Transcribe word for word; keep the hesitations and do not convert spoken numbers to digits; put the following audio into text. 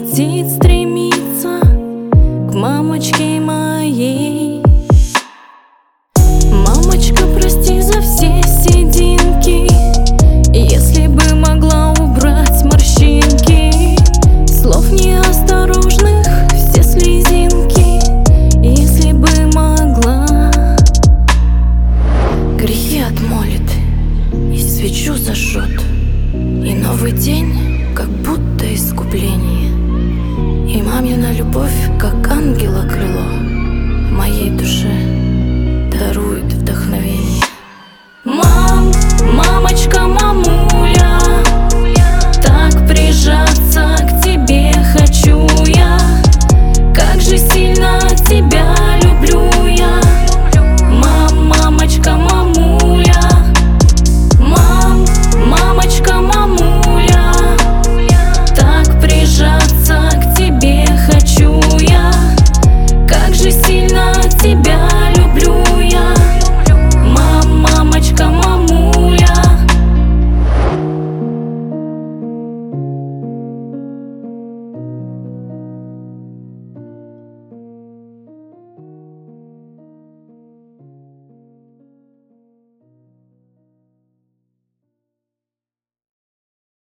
летит, стремится к мамочке моей. Мамочка, прости за все сединки, если бы могла убрать морщинки, слов неосторожных все слезинки, если бы могла. Грехи отмолит и свечу зажжет, и новый день как будто искупление, и мамина любовь, как ангела крыло, в моей душе дарует вдохновение. Мам, мамочка